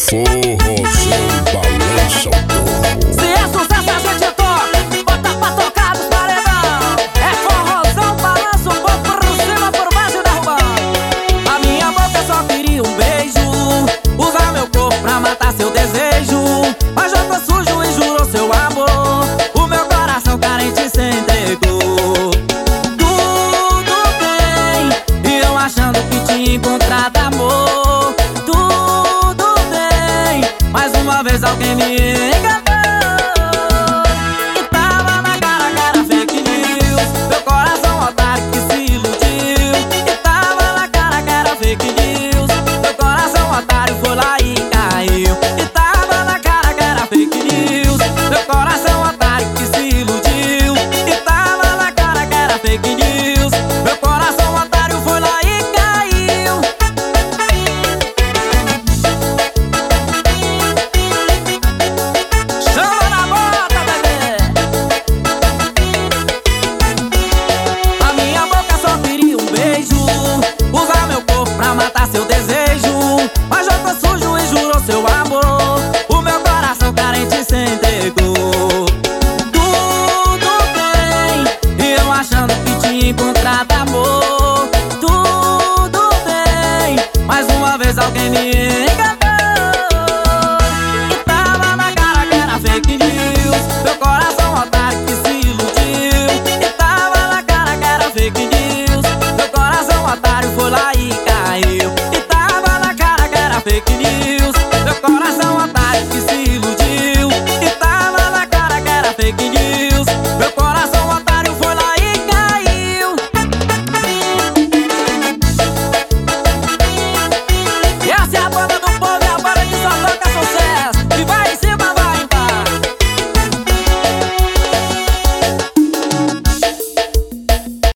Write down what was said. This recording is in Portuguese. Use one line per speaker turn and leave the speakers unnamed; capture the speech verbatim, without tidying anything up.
Forrozão balança o torro.
Se é sucesso a gente toca, bota pra tocar dos paredão. É forrozão, balança o povo por cima, por baixo e derrubando. A minha boca só queria um beijo, usar meu corpo pra matar seu desejo. Mas já tô sujo e jurou seu amor, o meu coração carente se entregou. Tudo bem, e eu achando que tinha encontrado amor. Mais uma vez alguém me enganou e tava na cara, cara fake news. Meu coração otário que se iludiu e tava na cara, cara fake news. Meu coração otário foi lá e caiu e tava na cara, cara fake news. Meu coração otário que se iludiu e tava na cara, cara fake news. Meu coração otário foi lá e caiu. Matar seu desejo, mas já tô sujo e jurou seu amor, o meu coração carente se entregou. Tudo bem, e eu achando que tinha encontrado amor. Tudo bem, mais uma vez alguém me enganou e tava na cara que era fake news. Meu coração otário que se iludiu e tava na cara que era fake news. Meu coração otário foi lá e caiu e tava na cara que era fake news. Meu coração otário